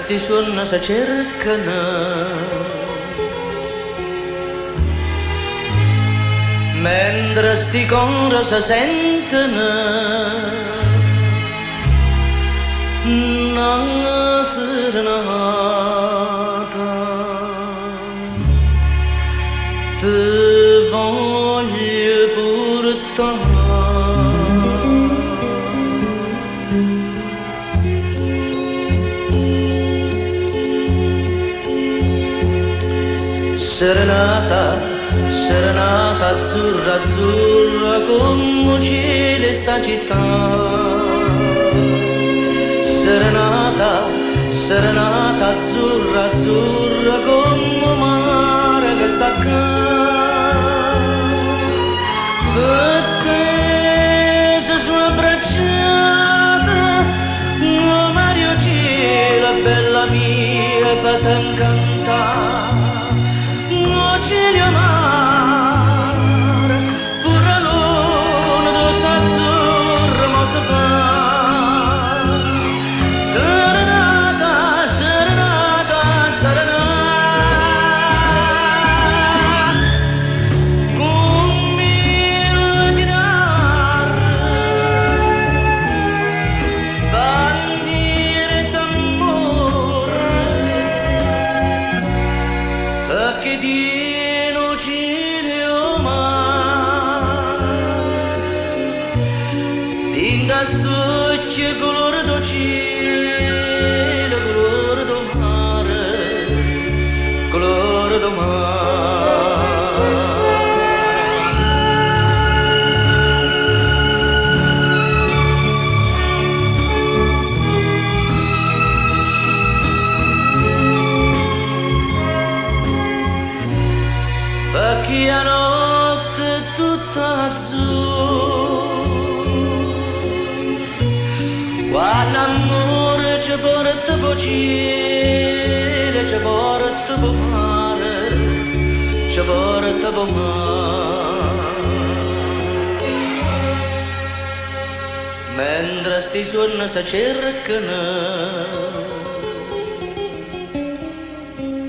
sti suona si cercano, mentre sti cori si sentono, una serenata ti voglio portare. Serenata, serenata azzurra, azzurra come cielo sta città. Serenata, serenata azzurra, azzurra come mare che sta qua. Perché sulla bracciata, oh Mario cielo, bella mia, fate incantare. Cielo mare, pure luna tutta azzurra mo si fa. Serenata, serenata, serenata, con mille chitarre, bandiere d'amore, perché da stucchio colore do cielo, colore do mare, colore do mare. Perché la notte è tutta azzurra, quando l'amore ci porta per cielo, ci porta per mare, ci porta per mare. Mentre sti suoni si cercano,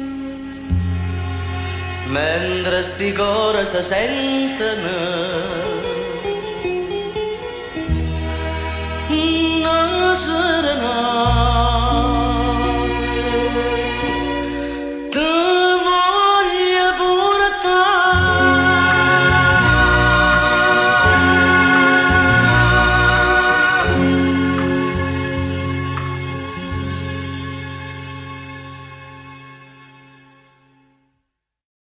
mentre sti cori si sentono,